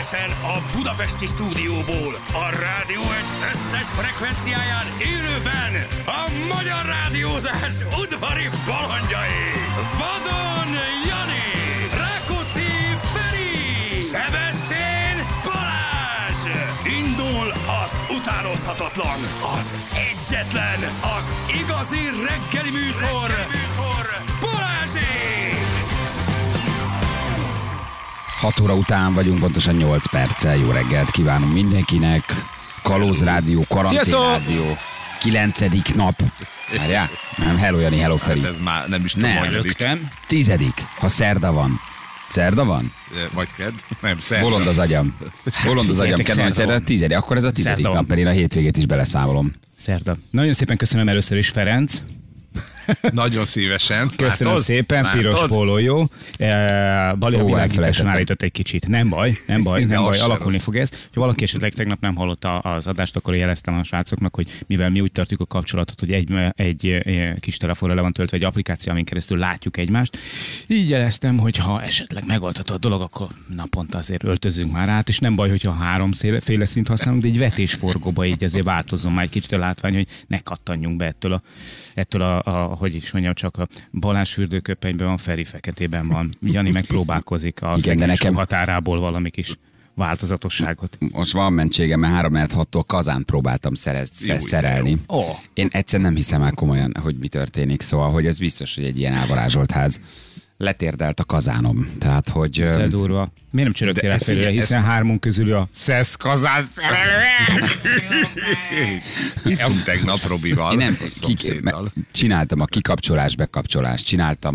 Egyenesen a budapesti stúdióból, a rádió egy összes frekvenciáján élőben a magyar rádiózás udvari balandjai. Vadon Jani, Rákóczi Feri, Szebestén Balázs. Indul az utánozhatatlan, az egyetlen, az igazi reggeli műsor, Balázsék! 6 óra után vagyunk, pontosan 8 perccel. Jó reggelt kívánunk mindenkinek. Kalóz Rádió, Karantén Rádió, 9. nap. Várjál? Nem, hello Jani, hello Feri. Hát ez már nem is tudom, rögtön. 10. ha szerda van. Szerda van? Vagy kedd? Nem, szerda. Bolond az agyam. Bolond az agyam, kedven, hogy szerda 10. Akkor ez a 10. nap, mert én a hétvégét is beleszámolom. Szerda. Nagyon szépen köszönöm először is, Ferenc. Nagyon szívesen. Köszönöm szépen, piros póló, jó. Bali a világításon állított egy kicsit. Nem baj, alakulni fog ez. Ha valaki esetleg tegnap nem hallotta az adást, akkor jeleztem a srácoknak, hogy mivel mi úgy tartjuk a kapcsolatot, hogy egy kis telefonra le van töltve egy applikáció, amin keresztül látjuk egymást. Így jeleztem, hogy ha esetleg megoldható a dolog, akkor naponta azért öltözünk már át, és nem baj, hogyha 3 féle szint használunk, de egy vetésforgóba így azért változom már egy kicsit a látvány, hogy ne kattanjunk be ettől hogy is mondjam, csak a Balázs fürdőköpenyben van, Feri feketében van. Jani megpróbálkozik a nekem határából valami kis változatosságot. Most van mentségem, mert 3-6-tól Kazánt próbáltam szerelni. Én egyszer nem hiszem el komolyan, hogy mi történik, szóval, hogy ez biztos, hogy egy ilyen elvarázsolt ház. Letérdelt a kazánom. Tehát, hogy... Te durva. Miért nem csörögtél rá felére, hiszen 3 közül a Szesz kazán szerelő. Ittunk tegnap Robival. Csináltam a kikapcsolás, bekapcsolást, csináltam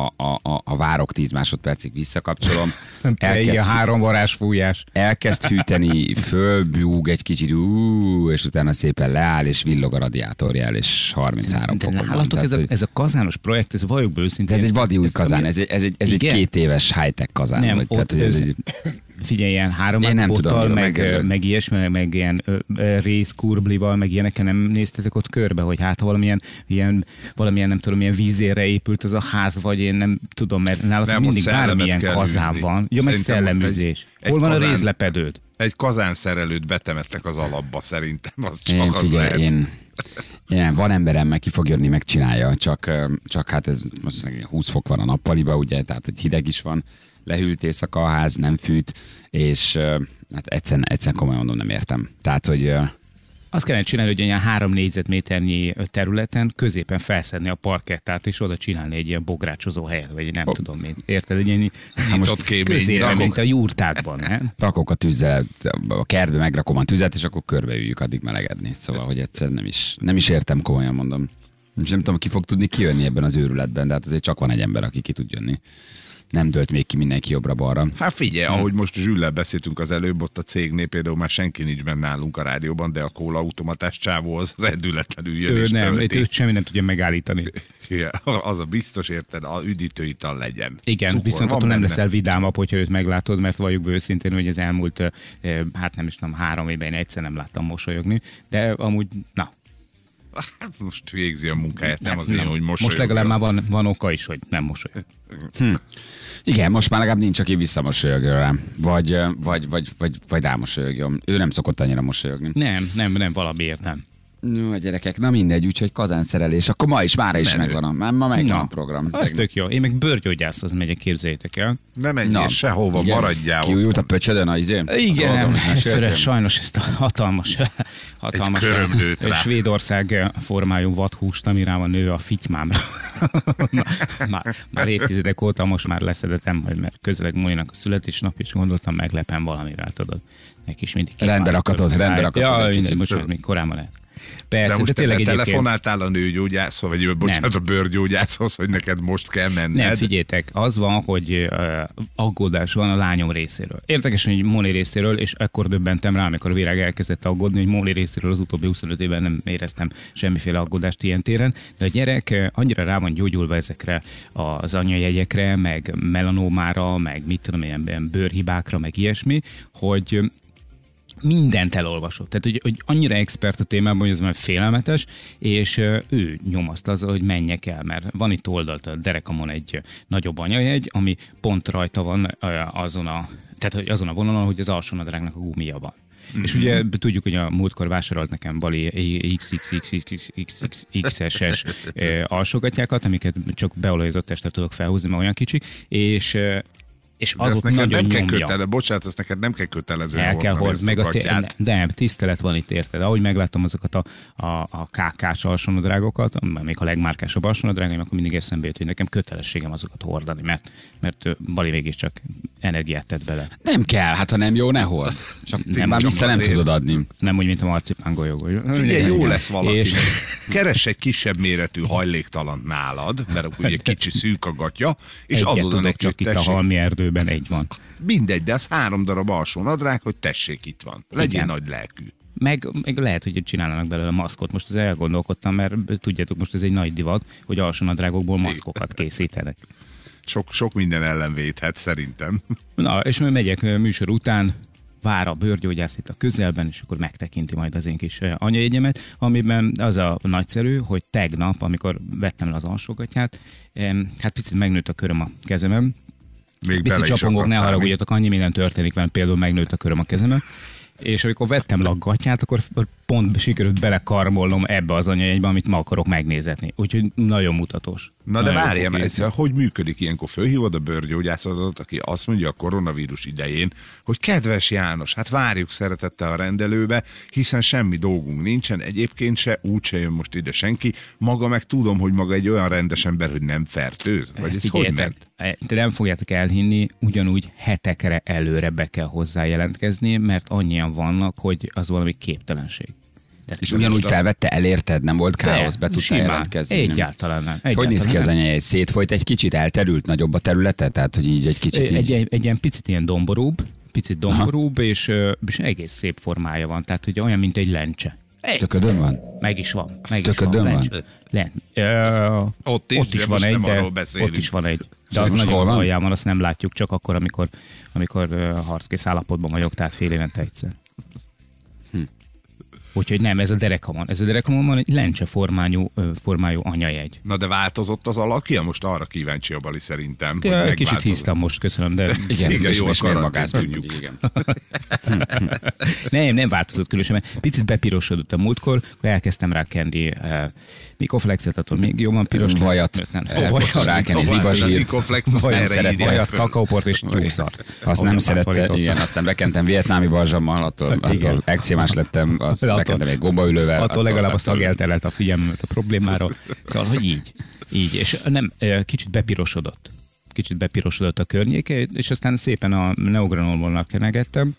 a várok 10 másodpercig visszakapcsolom. Elkezd 3 varázsfújás. Elkezd fűteni, fölbúg egy kicsit, és utána szépen leáll, és villog a radiátorjel, és 33 fokon van. Ez a kazános projekt, ez valljuk be őszintén. Ez egy vadi új kazán, ez egy 2 éves high-tech kazán. Nem, figyelj, ilyen 3 bottal, meg ilyesmi, meg ilyen részkurblival, meg ilyeneken nem néztetek ott körbe, hogy hát valamilyen nem tudom, milyen vízére épült az a ház, vagy én nem tudom, mert nálad mindig bármilyen kazán van. Jó, meg szelleműzés. Hol van a rézlepedőd? Egy kazánszerelőt betemettek az alapba, szerintem. Az csak az lehet. Én van emberem, meg ki fog jönni, megcsinálja, csak hát ez most 20 fok van a nappaliba, ugye, tehát hogy hideg is van, lehűlt éjszaka a ház, nem fűt, és hát egyszerűen komolyan mondom, nem értem. Tehát, hogy... Azt kellene csinálni, hogy ilyen 3 négyzetméternyi területen középen felszedni a parkettát, és oda csinálni egy ilyen bográcsozó helyet, vagy nem tudom én. Érted? Egy ilyen középen, mint a jurtákban. Rakok a tűzzel, a kertbe megrakom a tüzet, és akkor körbeüljük addig melegedni. Szóval, hogy egyszerűen nem is értem, komolyan mondom. És nem tudom, ki fog tudni kijönni ebben az őrületben, de hát azért csak van egy ember, aki ki tud jönni. Nem dölt még ki mindenki jobbra-balra. Hát figyelj, ahogy most Zsüllel beszéltünk az előbb, ott a cégnél például már senki nincs benne nálunk a rádióban, de a kólaautomatás csávó az rendületlenül jön és tölti. Őt semmi nem tudja megállítani. Ja, az a biztos, érted, a üdítőital legyen. Igen, cukor, viszont attól nem leszel vidámabb, hogyha őt meglátod, mert valljuk be őszintén, hogy az elmúlt, hát nem is tudom, 3 évben én egyszer nem láttam mosolyogni, de amúgy, na. Hát most végzi a munkáját, nem azért, hogy mosolyog. Most legalább már van oka is, hogy nem mosolyog. Igen, most már legalább nincs, aki visszamosolyogjon rám. Vagy rámosolyogjon. Ő nem szokott annyira mosolyogni. Nem, valamiért nem. No, a gyerekek, na mindegy, úgyhogy kazánszerelés. Akkor mára is megvan megvan a program. Az tök jó. Én meg bőrgyógyászhoz megyek, képzeljétek el. Nem menjél sehova, igen, maradjál. Kiújult a pöcsödön az izé? Igen, egyszerűen sajnos ezt a hatalmas Svédország formájú vadhúst, ami rá van nőve a fitymámra. már évtizedek óta most már leszedetem, hogy mert közeleg Móninak a születésnap, és gondoltam, meglepem valamivel, tudod. Neki is mindig rendben rakatod. Ja, most már még korábban lehet. Persze, de most tényleg te telefonáltál a nőgyógyászhoz, vagy bocsánat, a bőrgyógyászhoz, hogy neked most kell menned? Nem, figyeljetek, az van, hogy aggódás van a lányom részéről. Érdekes, hogy Móni részéről, és ekkor döbbentem rá, amikor a Virág elkezdett aggódni, hogy Móni részéről az utóbbi 25 évben nem éreztem semmiféle aggódást ilyen téren, de a gyerek annyira rá van gyógyulva ezekre az anyajegyekre, meg melanómára, meg mit tudom, ilyen bőrhibákra, meg ilyesmi, hogy mindent elolvasott. Tehát, hogy annyira expert a témában, hogy ez már félelmetes, és ő nyomaszt azzal, hogy menjek el, mert van itt oldalt a derekamon egy nagyobb anyajegy, ami pont rajta van azon a vonalon, hogy az alsónadrágnak a gumia van. Mm-hmm. És ugye tudjuk, hogy a múltkor vásárolt nekem Bali XXXXXS alsógatjákat, amiket csak beolajozott testre tudok felhúzni, mert olyan kicsi, és azok nagyon nyomja. Bocsánat, ezt neked nem kell kötelező. El kell hordni, meg de tisztelet van itt, érted? Ahogy megláttam azokat a KK-s alsónadrágokat, még a legmárkásabb alsónadrágaim, akkor mindig eszembe jut, hogy nekem kötelességem azokat hordani, mert Bali mégiscsak energiát tett bele. Nem kell, hát ha nem jó, ne hord. Csak már vissza nem tudod adni. Nem úgy, mint a marcipán golyó. Figyelj, jó lesz valaki. Keress egy kisebb méretű hajléktalan nálad, mert ugye kicsi szűk a gatya, és adod neki, csak itt a halmi erdőben egy van. Mindegy, de az 3 darab alsó nadrág, hogy tessék, itt van. Legyél nagy lelkű. Meg lehet, hogy csinálnak belőle maszkot. Most ezzel elgondolkodtam, mert tudjátok, most ez egy nagy divat, hogy alsónadrágokból maszkokat készítenek. Sok minden ellen védhet, szerintem. Na, és megyek műsor után, vár a bőrgyógyász itt a közelben, és akkor megtekinti majd az én kis anyajegyemet, amiben az a nagyszerű, hogy tegnap, amikor vettem le az alsógatját, hát picit megnőtt a köröm a kezemen. Picit csapongok, ne haragudjatok, annyi minden történik, mert például megnőtt a köröm a kezemen. És amikor vettem le a gatyát, akkor pont sikerült belekarmolnom ebbe az anyajegybe, amit ma akarok megnézetni. Úgyhogy nagyon mutatós. Na de várjál, mert hogy működik ilyenkor? Fölhívod a bőrgyógyászodat, aki azt mondja a koronavírus idején, hogy kedves János, hát várjuk szeretettel a rendelőbe, hiszen semmi dolgunk nincsen, egyébként se, úgyse jön most ide senki. Maga meg tudom, hogy maga egy olyan rendes ember, hogy nem fertőz. Vagy ez hogy ment? De nem fogjátok elhinni, ugyanúgy hetekre előre be kell hozzá jelentkezni, mert annyian vannak, hogy az valami képtelenség. És ugyanúgy felvette, elérted, nem volt káosz, be tudtál jelentkezni. Egyáltalán nem. Hogy néz ki az anyajegy? Szétfolyt egy kicsit, elterült nagyobb a területe? Tehát, hogy így egy kicsit egy ilyen picit ilyen domborúbb, és egész szép formája van. Tehát, hogy olyan, mint egy lencse. Töködön van? Meg is van. Töködön van? Ott is van egy, ott is van egy. De az nagyon az aljában, azt nem látjuk, csak akkor, amikor harckész állapotban vagyok, tehát fél évente egyszer. Úgyhogy nem, ez a derekamon van egy lencse formájú anyajegy. Na de változott az alakja? Most arra kíváncsi a Bali szerintem. Kicsit hisztam most, köszönöm, de... Igen, és miért magát mondjuk. Nem változott különösen, mert picit bepirosodott a múltkor, akkor elkezdtem rá kenni Nikoflexet, attól még jobban piros. Vajat. Rákenni libasírt. Vajat szeret, vajat, kakaóport és túlszart. Azt nem szerette, igen, aztán bekentem vietnámi balzsammal, attól ekcémás lettem, azt bekentem egy gombaülővel. Attól legalább a szag elterelt a figyelmemet a problémáról. Szóval, hogy így. És nem, kicsit bepirosodott a környéke, és aztán szépen a neogranolonnal kenegettem,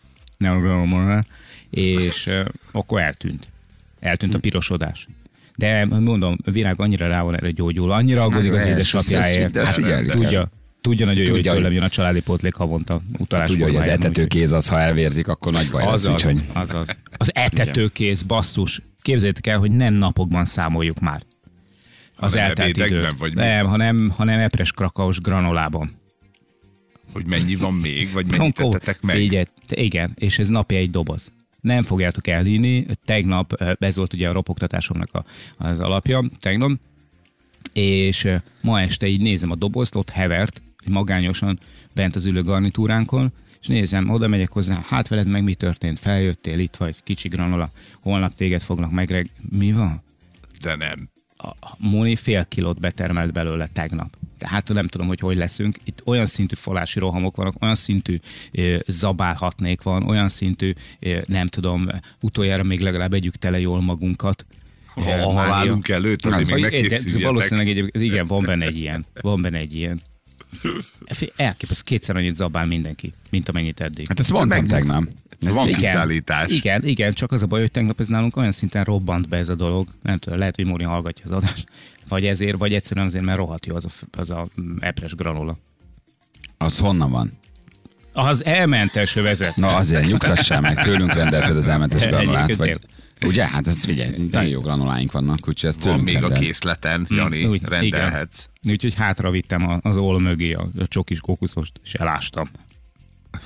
és akkor eltűnt a pirosodás. De mondom, Virág annyira rá van erre gyógyulva, annyira aggódik az édesapjáért. Tudja nagyon jó, hogy tőlem jön a családi pótlék havonta utalás. Tudja, hogy az etetőkéz az, ha elvérzik, akkor nagy baj lesz. Azaz. Az etetőkéz, basszus. Képzeljétek el, hogy nem napokban számoljuk már az eltelt időt. Nem, hanem epres krakaós granolában. Hogy mennyi van még, vagy mennyit tettetek meg? Igen, és ez napi egy doboz. Nem fogjátok elhinni, tegnap, ez volt ugye a ropogtatásomnak az alapja, tegnap, és ma este így nézem a dobozt, ott hevert, magányosan bent az ülő garnitúránkon, és nézem, oda megyek hozzá, hát veled meg mi történt, feljöttél, itt vagy, kicsi granola, holnap téged fognak meg, mi van? De nem. A Móni fél kilót betermelt belőle tegnap. Tehát nem tudom, hogy leszünk. Itt olyan szintű falási rohamok vannak, olyan szintű zabálhatnék van, olyan szintű, nem tudom, utoljára még legalább együk tele jól magunkat. Ha halálunk előtt, azért még megkészüljetek. Valószínűleg igen, van benne egy ilyen. Elképesztő, kétszer annyit zabál mindenki, mint amennyit eddig. Hát ezt mondtam tegnap. Ez van kiszállítás. Igen, csak az a baj, hogy tegnap ez nálunk olyan szinten robbant be ez a dolog. Nem tudom, lehet, hogy Móni hallgatja az adást. Vagy ezért, vagy egyszerűen azért, mert rohadt jó az a epres granola. Az honnan van? Az elmentes vezet. Na azért nyugtassál meg, tőlünk rendelted az elmentes granolát. Vagy... Ugye? Hát ez figyelj, nagyon jó granuláink vannak, úgyhogy ezt tőlünk még rendel. A készleten, Jani, rendelhetsz. Úgyhogy hátra vittem az ól mögé a csokis kókuszost, és elástam.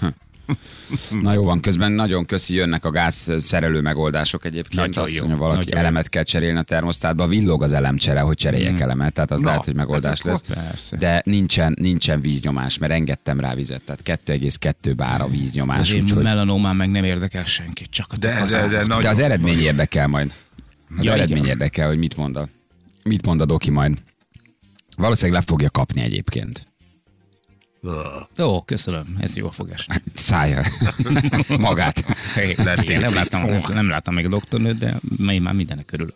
Na jó van, közben nagyon köszi, jönnek a gázszerelő megoldások egyébként. Nagyon Azt jó, mondja, valaki nagyon elemet kell cserélni a termosztátba, villog az elemcsere, hogy cseréljek elemet, tehát az lehet, hogy megoldás lesz. persze. De nincsen víznyomás, mert engedtem rá vizet, tehát 2,2 bár a víznyomás. Az én úgyhogy... melanomán meg nem érdekel senkit, csak a De az eredmény érdekel majd. Az Ja, eredmény igen. érdekel, hogy mit mond a doki majd. Valószínűleg le fogja kapni egyébként. Ó, köszönöm, ez jól fog esni. Szállja magát. Igen, nem láttam még a doktornőt, de én már mindennek örülök.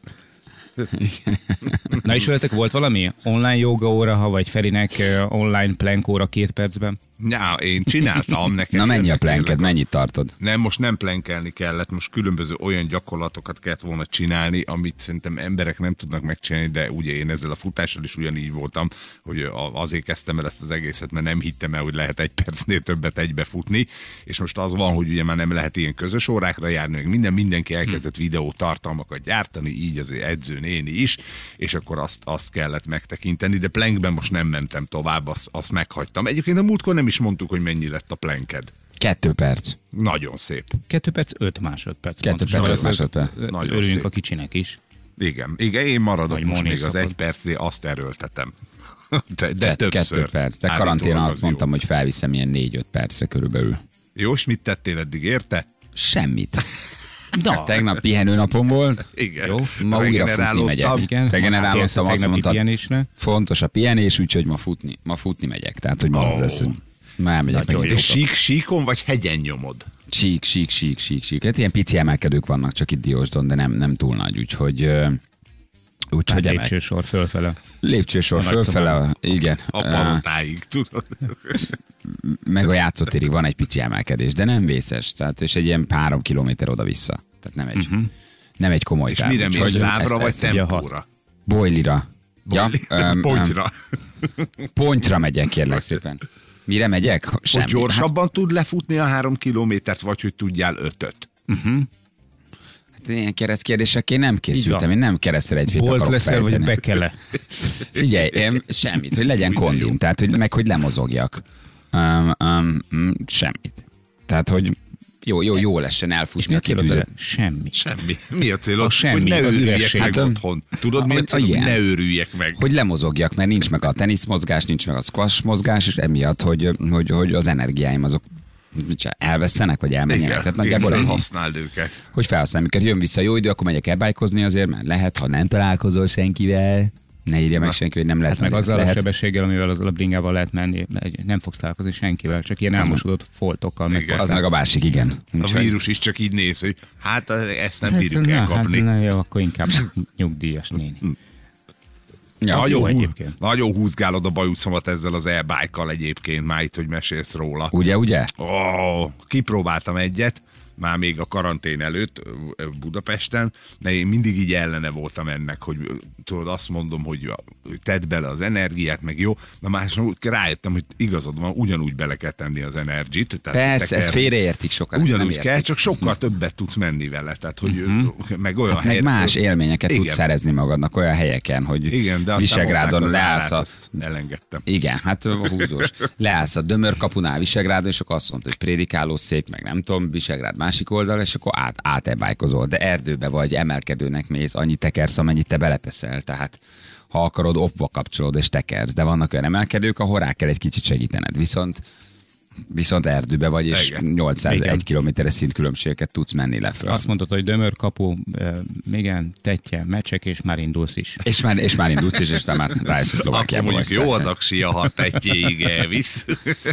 Na és veletek volt valami? Online joga óra, vagy Ferinek online plank óra 2 percben? Ja, én csináltam nekem. Na mennyi a ilyenek planked, tényleg. mennyit tartod? Nem, most nem plenkelni kellett, most különböző olyan gyakorlatokat kellett volna csinálni, amit szerintem emberek nem tudnak megcsinálni, de ugye én ezzel a futással is ugyanígy voltam, hogy azért kezdtem el ezt az egészet, mert nem hittem el, hogy lehet 1 percnél többet egybe futni, és most az van, hogy ugye már nem lehet ilyen közös órákra járni, meg mindenki elkezdett videó tartalmakat gyártani, így az edző néni is, és akkor azt kellett megtekinteni, de plankben most nem mentem tovább, azt meghagytam. Egyébként a múltkor nem is mondtuk, hogy mennyi lett a planked. 2 perc. Nagyon szép. 2 perc, 5 másodperc. 2 perc, 5 másodperc. Nagyon Örüljünk szép. a kicsinek is. Igen, én maradok Vagy most Móni még az szokott. 1 percnél, azt erőltetem. De többször. 2 perc. De karantén Állítólag alatt az jó. mondtam, hogy felviszem ilyen 4-5 percre körülbelül. Jó, és mit tettél eddig, érte? Semmit. Da, Tegnap pihenőnapom volt. Igen. Jó, ma újra futni megyek. igen. Regenerálódtam, azt tegnapi mondtad, pihenésre. fontos a pihenés, úgyhogy ma futni megyek. Tehát, hogy ma az lesz, hogy ma elmegyek Nagyon megint. És síkon vagy hegyen nyomod? Sík. Hát ilyen pici emelkedők vannak csak itt Diósdon, de nem túl nagy, úgyhogy Hát emel. lépcsősor fölfele. Lépcsősor A nagy fölfele, igen. A palotáig, tudod? Meg a játszótérig van egy pici emelkedés, de nem vészes. Tehát, és egy ilyen 3 kilométer oda-vissza. Tehát nem egy komoly És táv. mire mész, Úgyhogy távra vagy ezt- tempóra? Bojlira. Pontyra. Pontyra megyek, kérlek szépen. Mire megyek? Hogy Semmi. gyorsabban tud lefutni a 3 kilométert, vagy hogy tudjál 5-öt? Hát ilyen keresztkérdésekkel nem készültem, van. én nem keresztrejtfét Volt akarok leszel, vagy fejteni. bekele? Figyelj, semmit, hogy legyen kondim, tehát hogy lemozogjak. Semmit. Tehát, hogy jó lessen És elfutni mi a a célod? kitűző. Semmi. Semmi. Mi a célod? A semmi, hogy ne az őrüljek üresség. meg Hát, otthon. Tudod, mi a célod? Hogy ilyen. ne őrüljek meg. Hogy lemozogjak, mert nincs meg a teniszmozgás, nincs meg a squash mozgás, és emiatt, hogy az energiáim azok elvesztenek, vagy elmenjenek. Tehát nagyjából ennyi. használd őket. Hogy felhasználni, mikor jön vissza jó idő, akkor megyek elbájkozni azért, mert lehet, ha nem találkozol senkivel, ne írja meg senki, hogy nem lehet Meg meg azzal a lehet. sebességgel, amivel azzal a bringával lehet menni, nem fogsz találkozni senkivel, csak ilyen elmosodott foltokkal. Igen. Az meg a másik, igen. A Úgyhogy- vírus is csak így néz, hogy hát ezt nem bírjuk na, elkapni. Hát, na jó, akkor inkább nyugdíjas néni. Ja, Az jó Nagyon, egyébként. nagyon húzgálod a bajuszomat ezzel az e-bike-kal egyébként, már itt, hogy mesélsz róla. ugye? Kipróbáltam egyet, már még a karantén előtt Budapesten, de én mindig így ellene voltam ennek, hogy tudod, azt mondom, hogy tedd bele az energiát, meg jó, de már rájöttem, hogy igazad van, ugyanúgy bele kell tenni az energit. Persze, ezt félreértik sokan. ezt nem Ugyanúgy kell, értik. csak sokkal többet tudsz menni vele, tehát hogy meg olyan Hát meg más élményeket Igen. tudsz szerezni magadnak olyan helyeken, hogy Igen, de aztán Visegrádon mondták az leállsz árát, a... azt elengedtem. Igen, hát a húzós. Leállsz a Dömörkapunál Visegrádon, és akkor azt mondta, hogy prédikáló szék, meg nem tudom, Visegrád másik oldal, és akkor átebájkozol. De erdőbe vagy, emelkedőnek mész, annyit tekersz, amennyit te beleteszel. Tehát ha akarod, oppba kapcsolod és tekersz. De vannak olyan emelkedők, ahol rá kell egy kicsit segítened. Viszont erdőbe vagy, és Igen. 801 kilométeres szintkülönbségeket tudsz menni leföl. Azt mondtad, hogy dömör, kapu, igen, tetje, mecsek, és már indulsz is. És már indulsz is, és te már rájössz a Akkor Szlovákiába. mondjuk vagy. jó az aksia, ha tetjéig elvisz.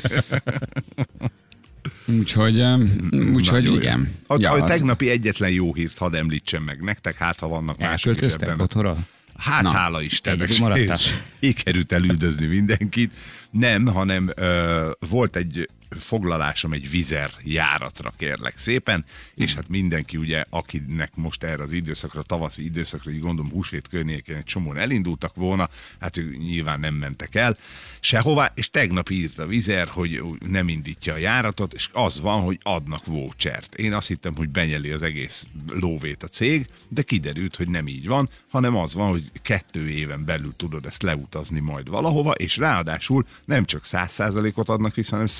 Úgyhogy Nagyon igen. jó. Ja, A az- tegnapi egyetlen jó hírt hadd említsem meg nektek, hát ha vannak mások is Elköltöztek ebben. otthonra? Hát Na, hála Istennek. egyedül maradtál? Sikerült elüldözni mindenkit. Nem, hanem volt egy foglalásom egy Vizer járatra, kérlek szépen, és hát mindenki ugye, akinek most erre az időszakra, tavaszi időszakra, így gondolom húsvét környékén egy csomóan elindultak volna, hát ők nyilván nem mentek el sehová, és tegnap írt a Vizer, hogy nem indítja a járatot, és az van, hogy adnak vouchert. Én azt hittem, hogy benyeli az egész lóvét a cég, de kiderült, hogy nem így van, hanem az van, hogy 2 éven belül tudod ezt leutazni majd valahova, és ráadásul nem csak 100%-ot adnak vissza, hanem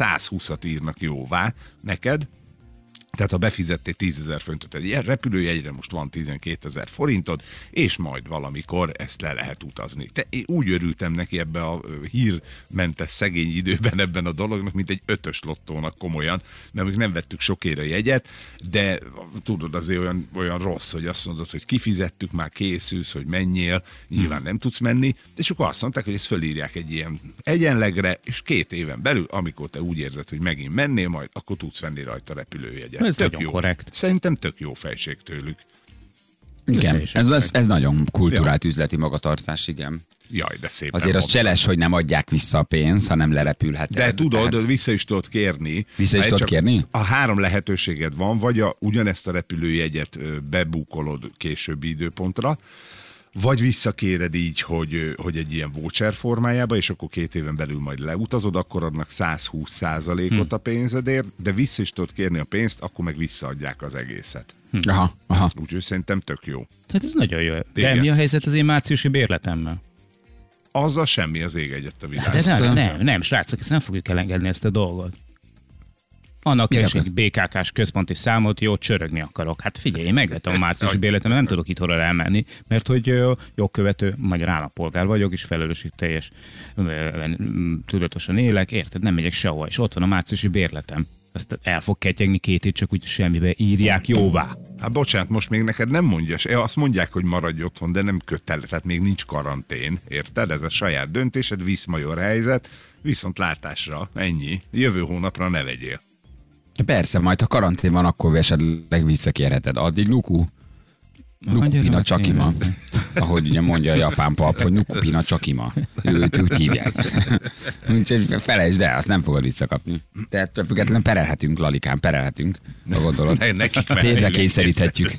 pluszat írnak jóvá neked. Tehát ha befizettél 10 000 forintot egy ilyen repülőjegyre, most van 12 000 forintod, és majd valamikor ezt le lehet utazni. Én úgy örültem neki ebbe a hírmentes szegény időben ebben a dolognak, mint egy 5-ös lottónak komolyan, mert még nem vettük sokéra jegyet, de tudod, azért olyan rossz, hogy azt mondod, hogy kifizettük, már készülsz, hogy menjél, nyilván nem tudsz menni, de csak azt mondták, hogy ezt fölírják egy ilyen egyenlegre, és 2 éven belül, amikor te úgy érzed, hogy megint mennél majd, akkor tudsz venni rajta repülőjegyet. Ez tök jó. Korrekt. Szerintem tök jó fejség tőlük. Igen, ez nagyon kulturált üzleti magatartás, igen. Jaj, de szépen. Azért az cseles, hogy nem adják vissza a pénzt, hanem lerepülheted. De tudod, tehát... vissza is tudod kérni. Vissza is tudod kérni? A 3 lehetőséged van, vagy ugyanezt a repülőjegyet bebúkolod későbbi időpontra, vagy visszakéred így, hogy egy ilyen voucher formájába, és akkor 2 éven belül majd leutazod, akkor adnak 120%-ot a pénzedért, de vissza is tudod kérni a pénzt, akkor meg visszaadják az egészet. Aha. Úgyhogy szerintem tök jó. Tehát ez nagyon jó. De mi a helyzet az én márciusi bérletemmel? Azzal semmi az ég egyet a világ. Hát nem, srácok, ezt nem fogjuk elengedni ezt a dolgot. Annak is egy BKK-s központi számot, jó, csörögni akarok. Hát figyelj, én megvettem a márciusi bérletem, nem tudok itt horra elmenni, mert hogy jogkövető magyar állampolgár vagyok, és felelősségteljes tudatosan élek, érted, nem megyek sehova, és ott van a márciusi bérletem. Azt el fog ketyegni 2 hét, csak úgy semmibe írják jóvá. Hát bocsánat, most még neked nem mondja, azt mondják, hogy maradj otthon, de nem kötelező, tehát még nincs karantén, érted? Ez a saját döntésed, viszmajor helyzet, viszont látásra, ennyi. Jövő hónapra ne vegyél. Persze, majd ha karantén van, akkor esetleg visszakérheted. Addig Nuku Pina Csakima. Ahogy ugye mondja a japán pap, hogy Nuku Pina Csakima. Őt úgy hívják. Úgyhogy felejtsd el, azt nem fogod visszakapni. Tehát függetlenül perelhetünk, Lalikán, perelhetünk. Ha gondolod. Térdre kényszeríthetjük.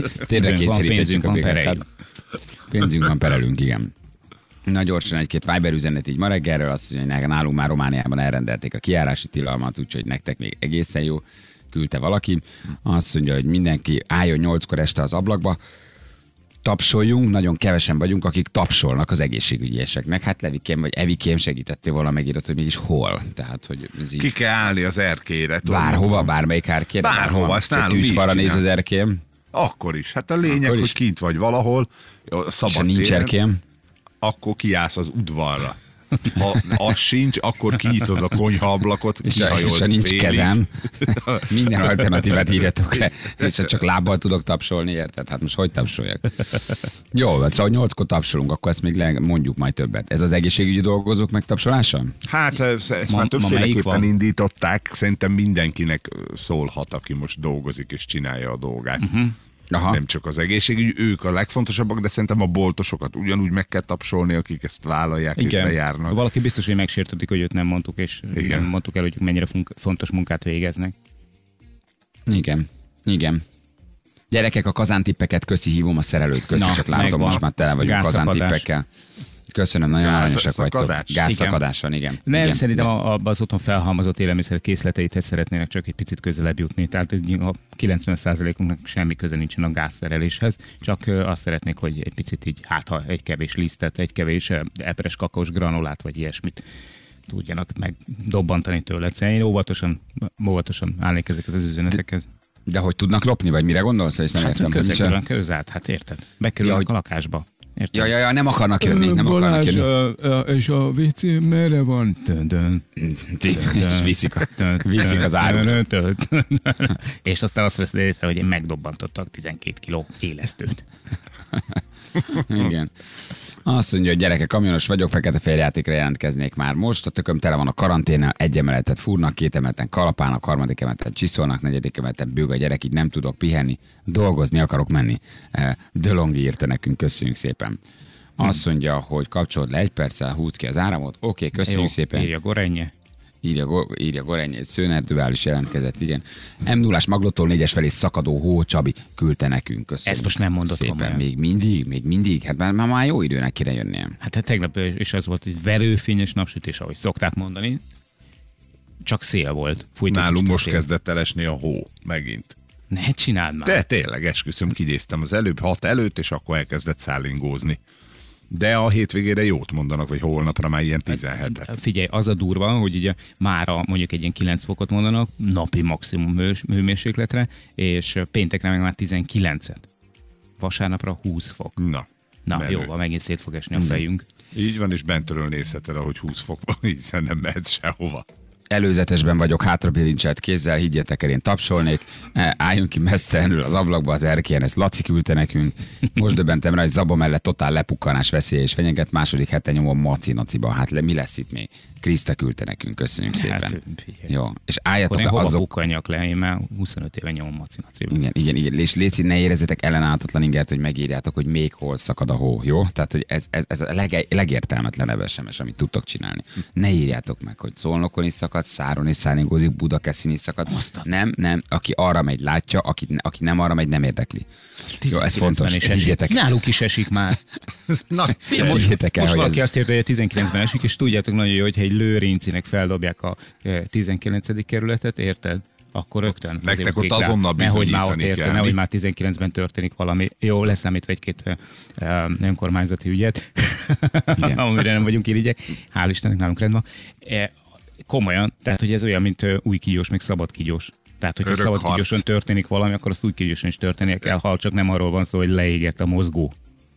A békákat. Pénzünk van, perelünk, igen. Na gyorsan egy-két Viber üzenet így ma reggelről, azt mondja, hogy nálunk már Romániában elrendelték a kijárási tilalmat, úgyhogy nektek még egészen jó. Küldte valaki. Azt mondja, hogy mindenki álljon 8-kor este az ablakba, tapsoljunk, nagyon kevesen vagyunk, akik tapsolnak az egészségügyeseknek. Hát Levikém vagy Evikém segítettél volna megírott, hogy mégis hol. Tehát, hogy ez így... Ki kell állni az erkélyre. Bárhova, bármelyik erkélyre. Bárhova, azt nálunk tűzfalra néz az erkém. Akkor is. Hát a lényeg, hogy kint vagy valahol, szabad téren. Nincs erkém. Akkor kiállsz az udvarra. Ha az sincs, akkor kinyitod a konyhaablakot, kihajolsz és nincs félig. kezem. Minden alternatívát írjatok le. És csak lábbal tudok tapsolni, érted? Hát most hogy tapsoljak? Jó, szóval 8-kor tapsolunk, akkor ezt még mondjuk majd többet. Ez az egészségügyi dolgozók megtapsolása? Hát ezt már többféleképpen indították. Szerintem mindenkinek szólhat, aki most dolgozik és csinálja a dolgát. Aha. Nem csak az egészségügy, ők a legfontosabbak, de szerintem a boltosokat ugyanúgy meg kell tapsolni, akik ezt vállalják és bejárnak. Valaki biztos, hogy megsértetik, hogy őt nem mondtuk, és nem mondtuk el, hogy mennyire fontos munkát végeznek. Igen. Gyerekek, a kazántippeket köszi, hívom a szerelőt, köszi, csak látom, most már tele vagyunk kazántippekkel. Köszönöm, nagyon aranyosak vagytok. Gázszakadás van, igen. Nem, igen. szerintem az otthon felhalmozott élelmiszer készleteitet szeretnének csak egy picit közelebb jutni. Tehát a 90%-unknak semmi köze nincsen a gázszereléshez, csak azt szeretnék, hogy egy picit így, ha egy kevés lisztet, egy kevés epres kakaós granulát, vagy ilyesmit tudjanak megdobbantani tőle. Én óvatosan állnék ezekhez az üzenetekhez. De hogy tudnak lopni, vagy mire gondolsz, hogy ezt nem értem? Közárt, hát érted. Bekerülnek a lakásba. Értem? Ja, nem akarnak jönni, akarnak jönni. És a WC merre van? És viszik az árut. És aztán azt veszed észre, hogy én megdobbantottak 12 kiló élesztőt. Igen. Azt mondja, hogy gyerekek, kamionos vagyok, fekete-fehér játékra jelentkeznék már most. A tököm tele van a karanténnel, 1 emeletet fúrnak, 2 emeleten kalapálnak, 3. emeleten csiszolnak, 4. emeleten bőg a gyerek, így nem tudok pihenni, dolgozni akarok menni. Delongi írta nekünk, köszönjük szépen. Azt mondja, hogy kapcsolod le 1 perccel, húzd ki az áramot. Oké, köszönjük szépen. Írja Gorenye. Írja Gorenye, egy szőnerdővel is jelentkezett, igen. M0-as Maglottól 4-es felé szakadó hó, Csabi küldte nekünk, köszönjük. Ezt most nem mondott szépen. Még mindig, hát már jó időnek kéne jönnie. Hát tegnap is az volt, hogy verőfényes napsütés, ahogy szokták mondani. Csak szél volt. Nálunk most kezdett el esni a hó, megint. Ne csináld már. De tényleg, esküszöm, kidéztem az előbb 6 előtt, és akkor elkezdett szállingózni. De a hétvégére jót mondanak, vagy holnapra már ilyen 17-et. Figyelj, az a durva, hogy ugye mára mondjuk egy ilyen 9 fokot mondanak, napi maximum hőmérsékletre, és péntekre meg már 19-et. Vasárnapra 20 fok. Na jó, megint szét fog esni a fejünk. Így van, és bentről nézheted, ahogy 20 fok van, hiszen nem mehetsz sehova. Előzetesben vagyok, hátrabilincselt kézzel, higgyetek el, én tapsolnék. Álljunk ki messzelenül az ablakba az erkélyen, ezt Laci küldte nekünk. Most döbbentem rá, hogy Zaba mellett totál lepukkanás veszélye és fenyeget, második hete nyomom Maci-naciba. Hát mi lesz itt még? Kriszta küldte nekünk, köszönjük szépen. Hát, jó, és álljatok hova azok... bukkanjak le, én már 25 éve nyomom Maci-naciba. Igen, és léci, ne érezzetek ellenállhatatlan ingert, hogy megírjátok, hogy még hol szakad a hó, jó? Tehát, hogy ez a legértelmetlenebb SMS, amit tudtok csinálni. Ne írjátok meg, hogy Szolnokon is szakad, Száron is szállingózik, Budakeszin is szakad. Nem, aki arra megy, látja, aki nem arra megy, nem érdekli. Jó, ez fontos. Náluk is esik már. Na, most valaki azt írta, hogy a 19-ben esik, és tudjátok nagyon jó, hogyha egy Lőrincinek feldobják a 19. kerületet, érted? Akkor rögtön. Nektek ott azonnal bizonyítani kell. Nehogy már 19-ben történik valami. Jó, leszámítva egy-két önkormányzati ügyet, amire nem vagyunk irigyek. Hál' Istennek nálunk rendben. Komolyan, tehát hogy ez olyan, mint új kígyós, meg szabad kígyós. Tehát, hogyha szabad kígyóson történik valami, akkor azt új kígyóson is történnie kell, ha csak nem arról van szó, hogy leégett a mozgó.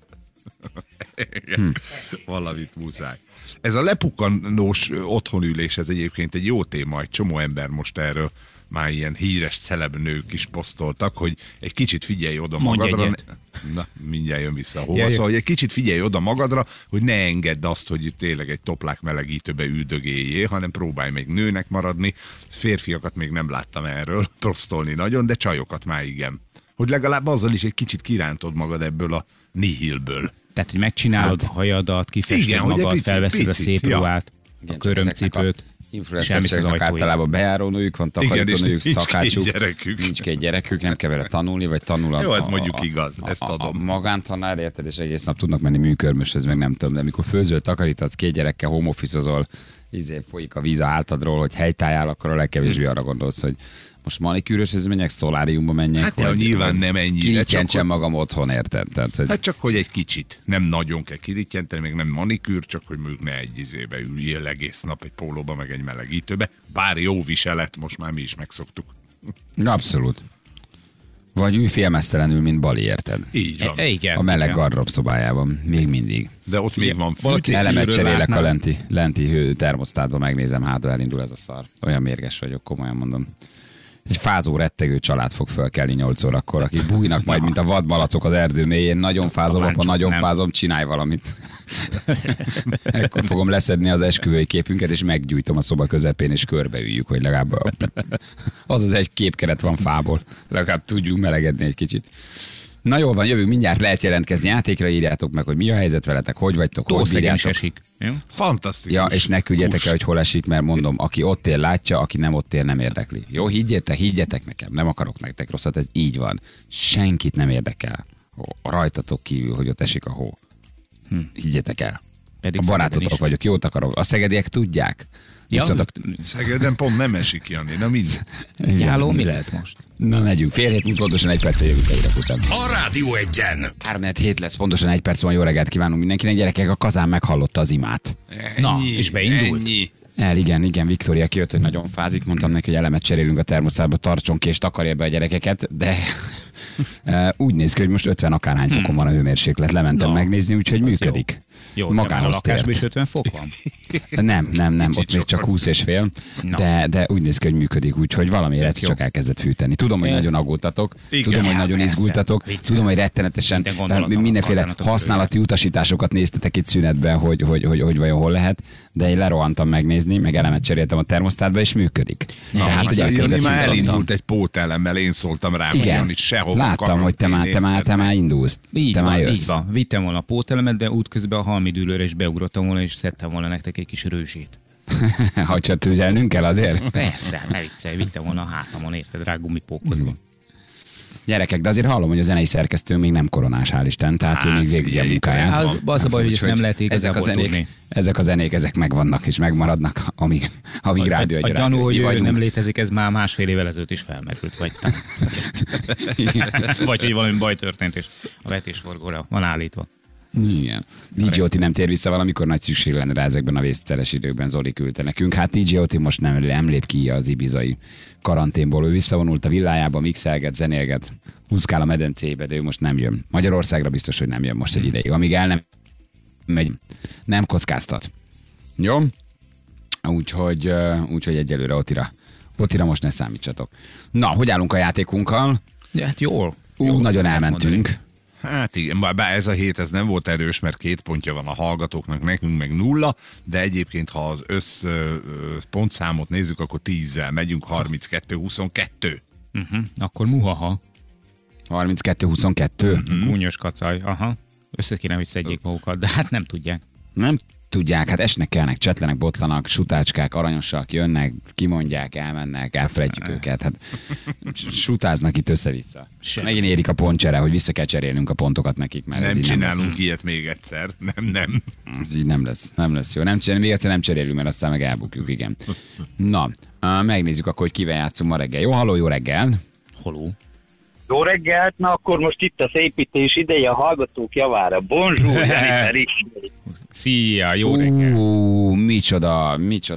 Valamit muszáj. Ez a lepukkanós otthonülés, ez egyébként egy jó téma, egy csomó ember most erről már ilyen híres celebnők is posztoltak, hogy egy kicsit figyelj oda magadra. Na, mindjárt jön vissza hova. Szóval, hogy egy kicsit figyelj oda magadra, hogy ne engedd azt, hogy tényleg egy toplák melegítőbe üldögéljél, hanem próbálj meg nőnek maradni. Férfiakat még nem láttam erről posztolni nagyon, de csajokat már igen. Hogy legalább azzal is egy kicsit kirántod magad ebből a nihilből. Tehát, hogy megcsinálod hajadat, kifested magad, felveszed a szép ruhát, a körömcipőt. Influencernek általában bejárónőjük van, takarítónőjük, szakácsuk, nincs két gyerekük, nem kell vele tanulni, vagy tanul jó, ez mondjuk igaz, ezt adom. A magántanár, érted, és egész nap tudnak menni műkörmöshöz, meg nem tudom, de amikor főzöl, takarítasz, két gyerekkel, home office-ozol, folyik a víz a hátadról, hogy helytájál, akkor a legkevésbé arra gondolsz, hogy most manikűröshöz menjek, szoláriumba menjek. Hát hogy nyilván nem ennyire. Kirítjentsem magam otthon, érted? Tehát, hogy... Hát csak, hogy egy kicsit. Nem nagyon kell kirítjenteni, még nem manikűr, csak hogy mondjuk ne egy izébe üljél egész nap egy pólóba, meg egy melegítőbe. Bár jó viselet, most már mi is megszoktuk. Abszolút. Vagy ülj félmeztelenül, mint Bali, érted? Így van. A meleg gardrób szobájában. Még mindig. De ott még van fű. Elemet cserélek a lenti termosztátba, megnézem, hát elindul ez a szar. Olyan mérges vagyok, komolyan mondom. Egy fázó, rettegő család fog fölkelni 8 órakor, akik bújnak majd, mint a vadmalacok az erdő mélyén. Nagyon fázom, apa, nagyon fázom, csinálj valamit. Ekkor fogom leszedni az esküvői képünket, és meggyújtom a szoba közepén, és körbeüljük, hogy legalább az egy képkeret van fából. Legalább tudjunk melegedni egy kicsit. Na jól van, jövünk mindjárt, lehet jelentkezni játékra, írjátok meg, hogy mi a helyzet veletek, hogy vagytok, hogy bírjátok. Esik. Fantasztikus. Ja, és ne küldjetek el, hogy hol esik, mert mondom, aki ott él, látja, aki nem ott él, nem érdekli. Jó, higgyetek nekem, nem akarok nektek rosszat, ez így van. Senkit nem érdekel. Rajtatok kívül, hogy ott esik a hó. Higgyetek el. Pedig a barátotok vagyok, jót akarok. A szegediek tudják. Ja, Szegeden pont nem esik, Jani, na mind. Gyáló, mi lehet most? Na megyünk, fél hét, pontosan 1 perccel jövünk a hírek után. A Rádió Egyen. 3-7 lesz, pontosan 1 perc van, jó reggelt kívánunk mindenkinek. Gyerekek, a kazán meghallotta az imát. Na, és beindult? Igen, Viktória kijött, hogy nagyon fázik, mondtam neki, hogy elemet cserélünk a termoszátba, tartson ki és takarja be a gyerekeket, de úgy néz ki, hogy most 50 akárhány fokon van a hőmérséklet, lementem megnézni, úgyhogy működik. Jó, magához a lakásban is 50 fok van? Nem, ott még csak 20,5, de úgy néz ki, hogy működik, úgyhogy valami Reci csak elkezdett fűteni. Tudom, hogy nagyon aggódtatok, tudom, hogy nagyon izgultatok, tudom, hogy rettenetesen mindenféle használati utasításokat néztetek itt szünetben, hogy vajon hol lehet, de én lerohantam megnézni, meg elemet cseréltem a termosztátba, és működik. Tehát, hogy elkezdett már elindult egy pótelemmel, én szóltam rá, hogy Jani sehol. Láttam, hogy te már indulsz. Te már jössz. Így van. Vittem volna a pótelemet, de útközben a halmidűlőre is beugrottam volna, és szedtem volna nektek egy kis rőzsét. Ha csak tüzelnünk kell azért? Persze, ne viccelj, vittem volna a hátamon, érted, rá gumipókozva. Gyerekek, de azért hallom, hogy a zenei szerkesztő még nem koronás, hál' Isten, tehát ő még végzi a munkáját. Az a baj, hogy ezt nem lehet igazából tudni. Ezek a zenék, ezek megvannak és megmaradnak, amíg rádió egy rádió. A gyanú, hogy nem létezik, ez már másfél évvel ezelőtt is felmerült, vagy hogy valami baj történt, és a vetésforgóra van állítva. Igen. DJOT nem tér vissza, valamikor nagy szükség lenne rá ezekben a vészteles időkben, Zoli küldte nekünk. Hát DJOT most nem lép ki az ibizai karanténból. Ő visszavonult a villájába, mixelget, zenélget, húzkál a medencébe, de ő most nem jön. Magyarországra biztos, hogy nem jön most egy ideig. Amíg el nem megy, nem kockáztat. Jó? Úgyhogy egyelőre Otira most ne számítsatok. Na, hogy állunk a játékunkkal? Ja, hát jól. Nagyon elmentünk. Hát igen, bár ez a hét ez nem volt erős, mert 2 pontja van a hallgatóknak, nekünk meg 0, de egyébként, ha az pontszámot nézzük, akkor 10-zel megyünk, 32-22. Akkor muhaha. 32-22. Gúnyos kacaj, aha. Össze kéne, hogy szedjék magukat, de hát nem tudják. Nem tudják, hát esnek, kelnek, csetlenek, botlanak, sutácskák, aranyosak, jönnek, kimondják, elmennek, elfelejtjük őket. Hát sutáznak itt össze-vissza. Megint érik a pontcsere, hogy vissza kell cserélnünk a pontokat nekik, mert nem csinálunk ilyet még egyszer. Nem. Ez így nem lesz jó. Még egyszer nem cserélünk, mert aztán meg elbukjuk, igen. Na, megnézzük akkor, hogy kivel játszunk ma reggel. Jó, halló, jó reggel. Holó. Jó reggelt, na akkor most itt az építés ideje a hallgatók javára. Bonjour, Jennifer is. Szia, jó reggel. Micsoda.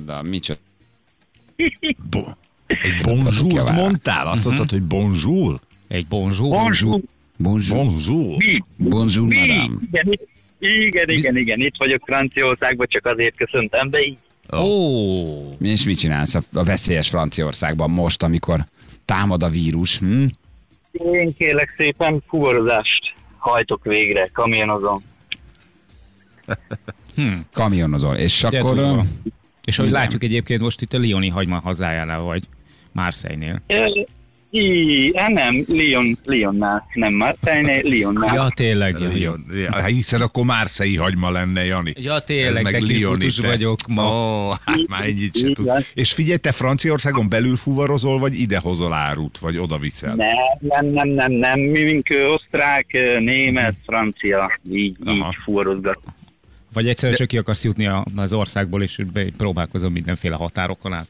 Egy bonjour mondtál? Azt mondtad, hogy bonjour? Egy bonjour. Bonjour. Bonjour, madame. Igen, itt vagyok Franciaországban, csak azért köszöntem be így. És mit csinálsz a veszélyes Franciaországban most, amikor támad a vírus? Én kérlek szépen fuvarozást hajtok végre, kamionozom. Kamionozol, és akkor... És ahogy látjuk egyébként most itt a Lyoni hagyma hazájánál vagy, Marseille-nél. Nem, Lyonnál, nem Marseille-nél, Lyonnál. Ja, tényleg. Hiszen akkor Marseille hagyma lenne, Jani. Ja, tényleg, te kis putus vagyok ma. Hát már ennyit sem tud. És figyelj, te Franciaországon belül fuvarozol, vagy idehozol árut, vagy oda viszel? Nem. Mink osztrák, német, francia, így fuvarozgat. Vagy egyszerűen csak ki akarsz jutni az országból, és próbálkozom mindenféle határokon át?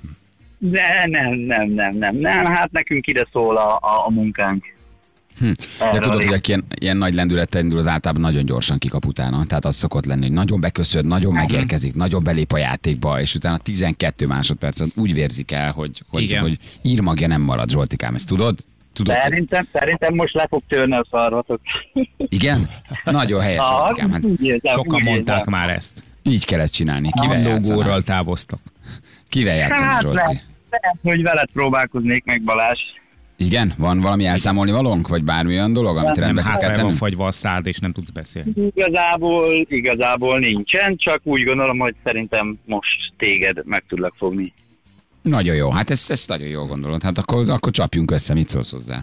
Nem. Hát nekünk ide szól a munkánk. De tudod, hogy ilyen nagy lendülettel indul, az általában nagyon gyorsan kikap utána. Tehát az szokott lenni, hogy nagyon beköszön, nagyon megérkezik, nagyon belép a játékba, és utána 12 másodpercen úgy vérzik el, hogy írmagja nem marad, Zsoltikám, ezt tudod? Szerintem most le fog törni a szarvatok. Igen? Nagyon helyes, Zsoltikám. Hát sokan mondták már ezt. Így kell ezt csinálni. Kivel játszanál? Távoztak. Kivel játszanál, Zsolti? Lehet, hogy veled próbálkoznék meg, Balázs. Igen? Van valami elszámolni valónk? Vagy bármilyen dolog, amit rendbe kell tenni? Van fagyva a szád, és nem tudsz beszélni. Igazából nincsen, csak úgy gondolom, hogy szerintem most téged meg tudlak fogni. Nagyon jó, hát ezt nagyon jól gondolod. Hát akkor csapjunk össze, mit szólsz hozzá?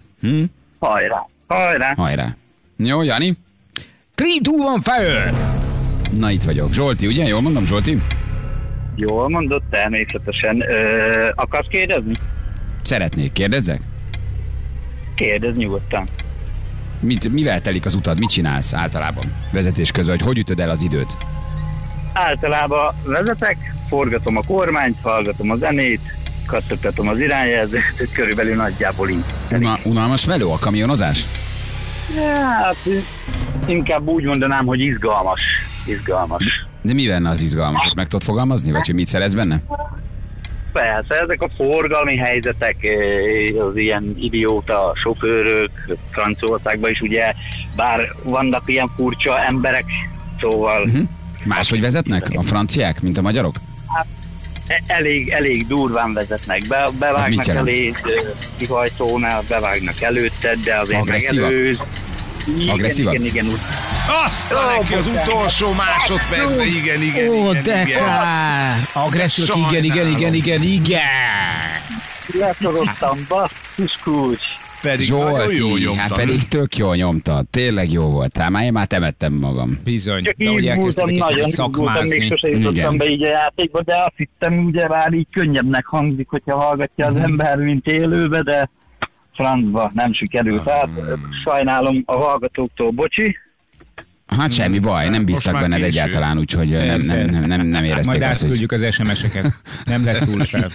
Hajrá! Jó, Jani? 3, 2, 1, fire! Na, itt vagyok. Zsolti, ugye? Jól mondom, Zsolti? Jól mondott, természetesen. Akarsz kérdezni? Szeretnék, kérdezzek? Kérdezz nyugodtan. Mivel telik az utad? Mit csinálsz általában? Vezetés közben, hogy ütöd el az időt? Általában vezetek, forgatom a kormányt, hallgatom a zenét, kattogtatom az irányjelzést, körülbelül nagyjából így. Unalmas meló a kamionozás? Hát, inkább úgy mondanám, hogy izgalmas. De mi benne az izgalmas? Ezt meg tudod fogalmazni? Vagy hogy mit szeretsz benne? Persze, ezek a forgalmi helyzetek, az ilyen idióta sofőrök, Franciaországban is ugye, bár vannak ilyen furcsa emberek, szóval... Máshogy vezetnek a franciák, mint a magyarok? Hát, elég durván vezetnek, bevágnak elég kihajtónál, bevágnak előtted, de azért megelőz. Agresszívak? Igen. Aztán neki az utolsó másodpercben, igen. De kár! Agresszívak, igen. Leszorottam, basszus kulcs. Pedig nagyon jól nyomtad. Hát pedig tök jól nyomtad. Tényleg jó volt. Már én temettem magam. Bizony. Csak így múltam, nagyon szakmázni. Még sose jutottam be így a játékba, de azt hittem, ugye már így könnyebbnek hangzik, hogyha hallgatja az ember, mint élőbe, de francba nem sikerült. Tehát sajnálom a hallgatóktól, bocsi. Hát semmi baj, nem bíztak benned egyáltalán, úgyhogy nem érezték majd azt, átküldjük az SMS-eket. Nem lesz túl fel.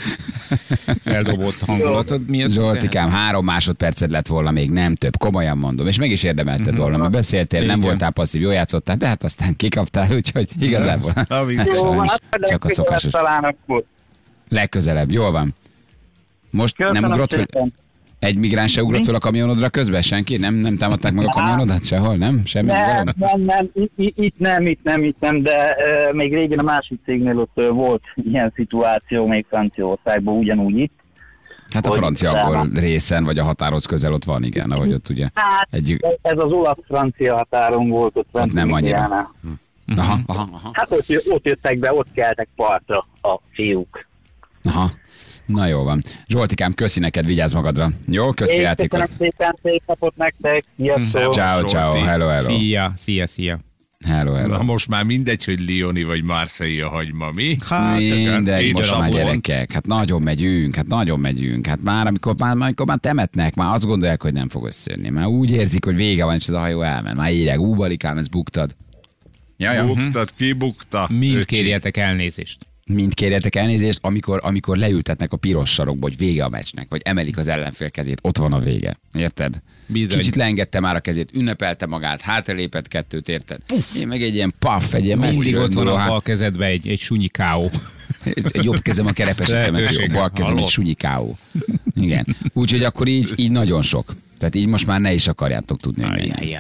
feldobott hangulatod. Mi az? Zsoltikám, 3 másodperced lett volna még, nem több, komolyan mondom. És meg is érdemelted volna, mert beszéltél, nem voltál passzív, jól játszottál, de hát aztán kikaptál, úgyhogy igazából csak a szokásos. Legközelebb, jól van. Most köszönöm, nem ugrott fel? Egy migráns se ugrott fel a kamionodra közben? Senki? Nem támadták meg a kamionodat sehol? Nem? Semmi? Nem, itt nem, de még régen a másik cégnél ott volt ilyen szituáció, még Franciaországban ugyanúgy itt. Hát a francia részen, vagy a határhoz közel ott van, igen, ahogy ott ugye. Hát ez az olasz-francia határon volt ott nem annyira. Aha. Hát ott jöttek be, ott keltek partra a fiúk. Aha. Na jó van. Zsoltikám, köszi neked, vigyázz magadra. Jó, köszi játékot. Köszönöm szépen napot nektek. Sziasztok. Ciao, hello. Szia. Hello. Na most már mindegy, hogy Lioni vagy Marseille a hagyma, mi? Hát, mindegy, most már gyerekek. Hát nagyon megyünk. Hát már amikor már temetnek, már azt gondolják, hogy nem fog összejönni. Már úgy érzik, hogy vége van, és ez a hajó elment. Már írják, Balikám, ez buktad. Buktad, ki bukta? Mind kérjetek elnézést. Mind kérjetek elnézést, amikor leültetnek a piros sarokba, hogy vége a meccsnek, vagy emelik az ellenfél kezét, ott van a vége. Érted? Bizony. Kicsit leengedte már a kezét, ünnepelte magát, hátralépett 2-t, érted? Én meg egy ilyen paff, egy ilyen messzi ott van a bal kezedbe egy sunyi káó. Egy jobb kezem a kerepesetemet, a bal kezem egy sunyi káó. Igen. Úgyhogy akkor így nagyon sok. Tehát így most már ne is akarjátok tudni, hogy mennyi.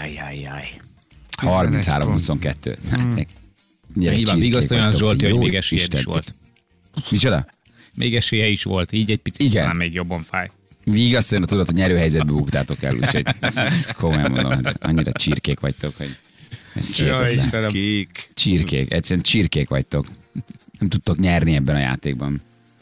33-22. Így van, vigasztaljon az Zsolti, hogy még esélye is volt. Micsoda? Még esélye is volt, így egy picit talán még jobban fáj. Vigasztaljon, tudod, hogy nyerőhelyzetbe buktátok el, úgyhogy komolyan mondom, annyira csirkék vagytok, hogy ez csirkék, egyszerűen csirkék vagytok. Nem tudtok nyerni ebben a játékban.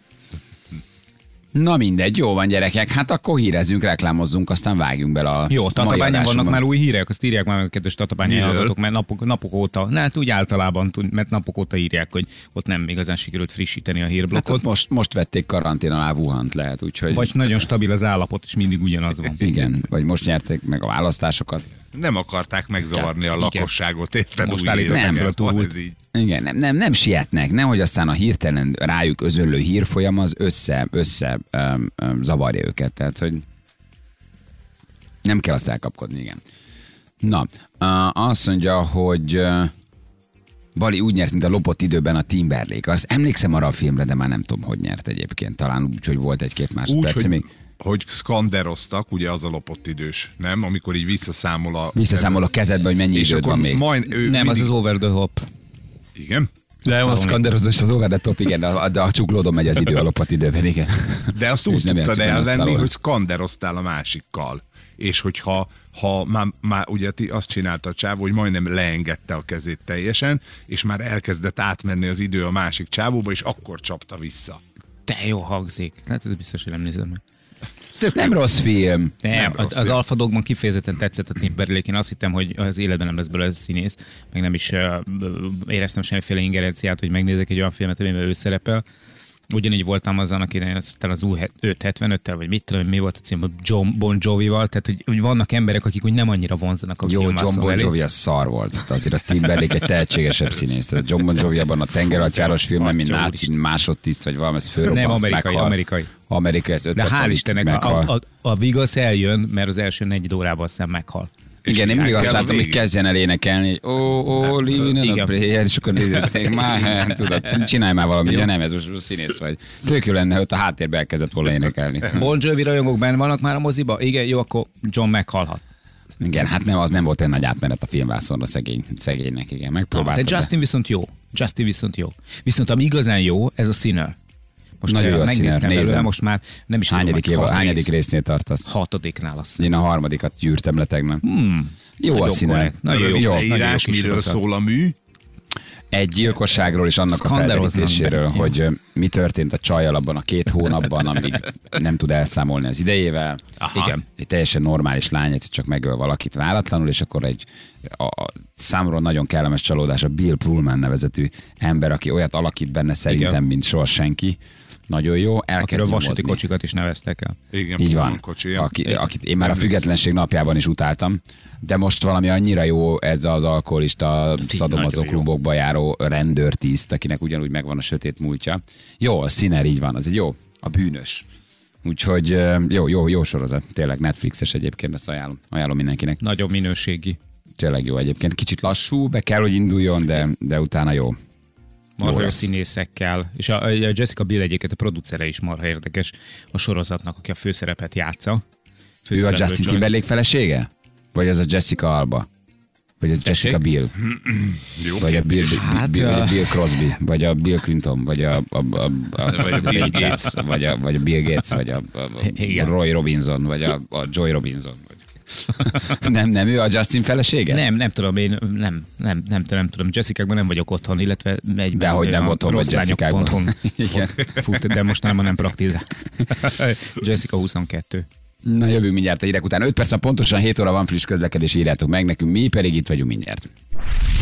Na mindegy, jó van gyerekek, hát akkor hírezzünk, reklámozzunk, aztán vágjunk bele a jó, Tatabányán vannak már új hírek, azt írják már meg a kedves Tatabányán hallgatók, mert napok óta, hát úgy általában, mert napok óta írják, hogy ott nem igazán sikerült frissíteni a hírblokkot. Hát most vették karantén alá Wuhant lehet, úgyhogy... Vagy nagyon stabil az állapot, és mindig ugyanaz van. Igen, vagy most nyerték meg a választásokat. Nem akarták megzavarni a lakosságot, érted? Most állították fel a túlult. Igen, nem sietnek, nehogy aztán a hirtelen rájuk özöllő hírfolyam az össze zavarja őket, tehát hogy nem kell azt elkapkodni, igen. Na, azt mondja, hogy Bali úgy nyert, mint a lopott időben a Timberlake. Azt emlékszem arra a filmre, de már nem tudom, hogy nyert egyébként. Talán úgy, hogy volt 1-2 másodperc. Hogy szkanderoztak, ugye az a lopott idős, nem? Amikor így visszaszámol a kezedbe, hogy mennyi időd van még. Az az over the hop. Igen? De a szkanderozós az over the top, igen, de a csuklódon megy az idő a lopott időben, igen. De azt úgy tudtad elvenni, hogy szkanderoztál a másikkal. És hogyha már ugye azt csinálta a csávó, hogy majdnem leengedte a kezét teljesen, és már elkezdett átmenni az idő a másik csávóba, és akkor csapta vissza. Te jó hangzik. Hát ez biztos, hogy nem nézem meg. Nem rossz film. Az Alpha Dogban kifejezetten tetszett a Timberlake. Én azt hittem, hogy az életben nem lesz belőle színész, meg nem is éreztem semmiféle ingerenciát, hogy megnézek egy olyan filmet, amiben ő szerepel. Ugyanígy voltam azon, akinek aztán az U575-tel, vagy mit tudom, mi volt a cím, John Bon Jovi-val, tehát hogy vannak emberek, akik úgy nem annyira vonzanak a filmvászon. John Bon Jovi az szar volt. Azért a Timberlake egy tehetségesebb színész. Tehát John Bon Jovi abban a tengeralattjáros filmben, mint náci másodtiszt, vagy valami, ez fölrobbansz, amerikai. Amerikai, ez 5 de hál' Istennek a Vigasz eljön, mert az első 4 órában aztán meghal. Igen, én mindig azt láttam, hogy kezdjen el énekelni, living a prayer, és akkor nézzétek, már tudod, csinálj már valamit, de nem, ez most színész vagy. Tök jó lenne, hogy a háttérbe elkezdett volna énekelni. Bon Jovi rajongók benn vannak már a moziba? Igen, jó, akkor John meghalhat. Igen, hát az nem volt egy nagy átmenet a filmvászonra szegénynek, igen, megpróbáltam. De Justin viszont jó. Viszont ami igazán jó, ez a Sinner. Most nagyon jó megnéztem előle, most már nem is hányadik résznél tartasz? 6-nál azt hiszem. Én a 3-at gyűrtem le tegnap. Jó a színe. Nagyon jó. Leírás, miről szól a mű? Egy gyilkosságról és annak a felderítéséről, hogy mi történt a csajjal abban a 2 hónapban, amíg nem tud elszámolni az idejével. Igen. Egy teljesen normális lány, csak megöl valakit váratlanul, és akkor számomra nagyon kellemes csalódás a Bill Pullman nevezetű ember, aki olyat alakít benne szerintem, mint soha senki. Nagyon jó. Akiről vasúti kocsikat is neveztek el. Igen, így van. Akit én már a függetlenség napjában is utáltam, de most valami annyira jó ez az alkoholista szadomazó klubokba járó rendőrtiszt, akinek ugyanúgy megvan a sötét múltja. Jó, a Sinner így van, az egy jó. A bűnös. Úgyhogy jó sorozat. Tényleg Netflixes egyébként, ezt ajánlom mindenkinek. Nagyon minőségi. Tényleg jó egyébként. Kicsit lassú, be kell, hogy induljon, de utána jó. Marha jó színészekkel. És a Jessica Biel egyébként a producere is marha érdekes a sorozatnak, aki a főszerepet játsza. Ő a Justin Timberlake felesége? Vagy az a Jessica Alba? Vagy a Jessica Biel? Vagy a Bill Crosby? Vagy a Bill Clinton? Vagy a Bill Gates? Vagy a Bill Gates? Vagy a Roy Robinson? Vagy a Joy Robinson? Nem ő a Justin felesége? Nem tudom, én nem tudom. Jessica-kban nem vagyok otthon, illetve dehogy nem otthon vagy Jessica-ban. Fut, de mostanában nem praktizál. Jessica 22. Na, jövünk mindjárt a hírek után. 5 perc, pontosan 7 óra van friss közlekedés, írjátok meg nekünk, mi pedig itt vagyunk mindjárt.